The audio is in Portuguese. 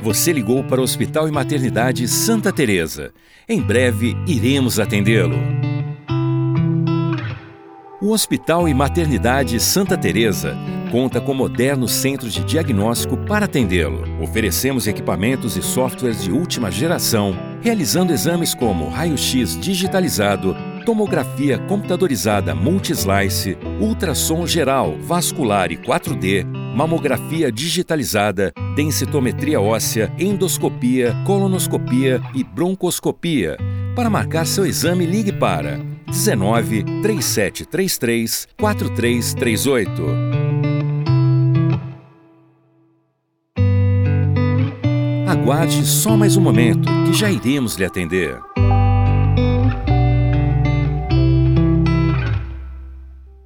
Você ligou para o Hospital e Maternidade Santa Teresa. Em breve, iremos atendê-lo. O Hospital e Maternidade Santa Teresa conta com modernos centros de diagnóstico para atendê-lo. Oferecemos equipamentos e softwares de última geração, realizando exames como raio-x digitalizado, tomografia computadorizada multislice, ultrassom geral, vascular e 4D, mamografia digitalizada, densitometria óssea, endoscopia, colonoscopia e broncoscopia. Para marcar seu exame, ligue para 19 3733 4338. Aguarde só mais um momento, que já iremos lhe atender.